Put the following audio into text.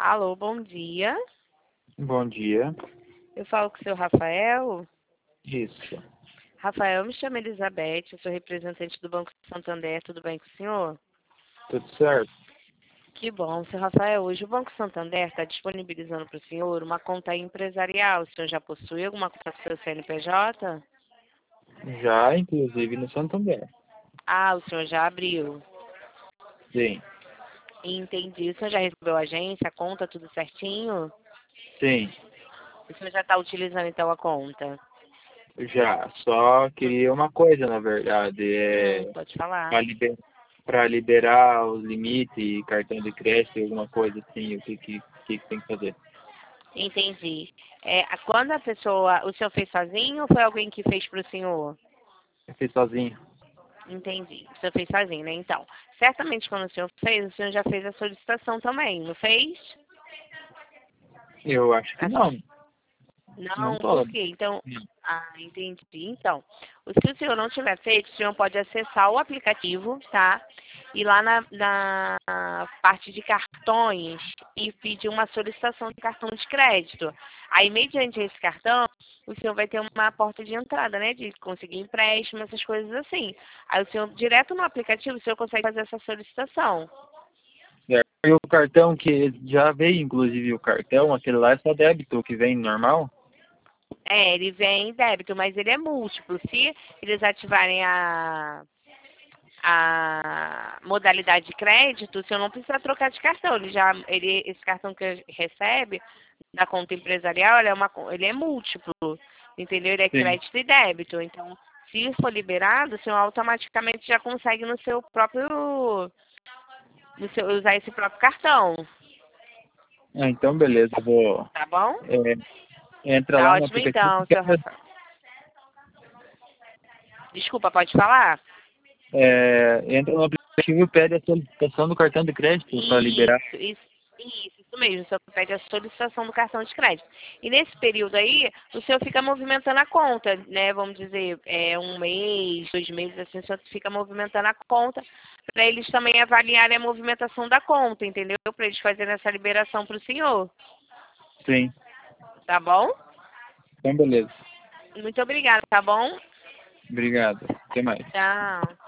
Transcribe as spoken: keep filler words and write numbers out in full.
Alô, bom dia. Bom dia. Eu falo com o seu Rafael. Isso. Rafael, eu me chamo Elizabeth, eu sou representante do Banco Santander, tudo bem com o senhor? Tudo certo? Que bom, seu Rafael. Hoje o Banco Santander está disponibilizando para o senhor uma conta empresarial. O senhor já possui alguma conta com seu C N P J? Já, inclusive, no Santander. Ah, o senhor já abriu. Sim. Entendi. O senhor já recebeu a agência, a conta, tudo certinho? Sim, O senhor já está utilizando então a conta? já. Só queria uma coisa, na verdade. Hum, É pode falar. para liber... para liberar os limites, cartão de crédito, alguma coisa assim, o que, que, que que tem que fazer? Entendi. É, quando a pessoa, o senhor fez sozinho ou foi alguém que fez para o senhor? Eu fiz sozinho. Entendi. O senhor fez sozinho, né? Então, certamente quando o senhor fez, o senhor já fez a solicitação também, não fez? Eu acho que A não. solic- Não Não, por todo. quê? Então, ah, entendi. Então, o- se o senhor não tiver feito, o senhor pode acessar o aplicativo, tá? E lá na, na parte de cartões e pedir uma solicitação de cartão de crédito. Aí, mediante esse cartão, o senhor vai ter uma porta de entrada, né? De conseguir empréstimo, essas coisas assim. Aí, o senhor, direto no aplicativo, o senhor consegue fazer essa solicitação. Certo. E o cartão que já veio, inclusive, o cartão, aquele lá é só débito que vem normal? É, ele vem em débito, mas ele é múltiplo. Se eles ativarem a a modalidade de crédito, o senhor não precisa trocar de cartão. Ele já, ele, esse cartão que recebe da conta empresarial, ele é, uma, ele é múltiplo, entendeu? Ele é Sim. crédito e débito. Então, se for liberado, o senhor automaticamente já consegue no seu próprio, no seu, usar esse próprio cartão, Ah, então beleza, eu vou. tá bom? É, entra Tá lá no ótimo aplicativo. então, seu Rafael. Desculpa, pode falar? É, entra no aplicativo e pede a solicitação do cartão de crédito para liberar. Isso, isso, isso, isso mesmo. O senhor pede a solicitação do cartão de crédito. E nesse período aí, o senhor fica movimentando a conta, né? Vamos dizer, é, um mês, dois meses, assim, o senhor fica movimentando a conta para eles também avaliarem a movimentação da conta, entendeu? Para eles fazerem essa liberação para o senhor. Sim, Tá bom? então beleza. Muito obrigada, tá bom? Obrigado. Até mais. Tchau.